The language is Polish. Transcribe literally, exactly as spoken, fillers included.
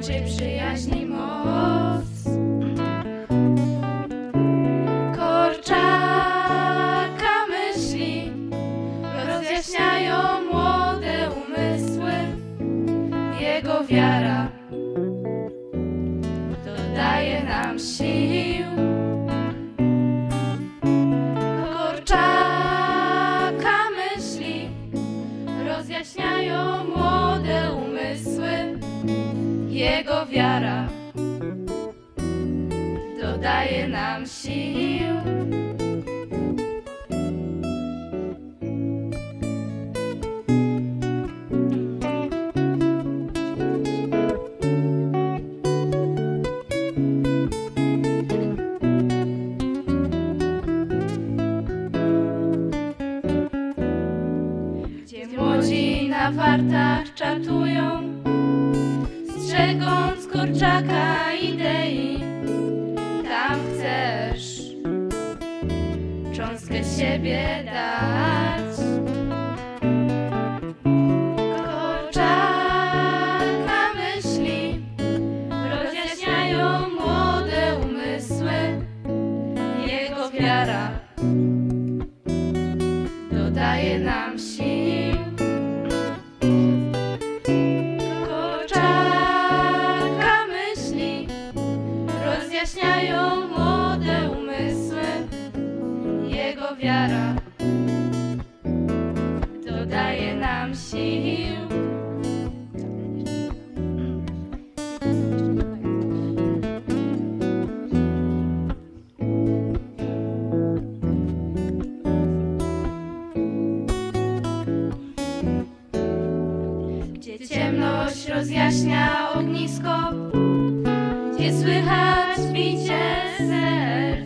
łączy przyjaźni moc. Korczaka myśli rozjaśniają młode umysły. Jego wiara dodaje nam sił. Korczaka myśli rozjaśniają młode umysły. Jego wiara dodaje nam sił. Gdzie młodzi na wartach czatują, strzegąc korczaka idei, tam chcesz cząstkę siebie dać. Korczaka myśli rozjaśniają młode umysły. Jego wiara dodaje nam sił. Korczaka myśli rozjaśniają młode umysły. Jego wiara dodaje nam sił. Gdzie ciemność rozjaśnia ognisko, gdzie słychać bicie serc,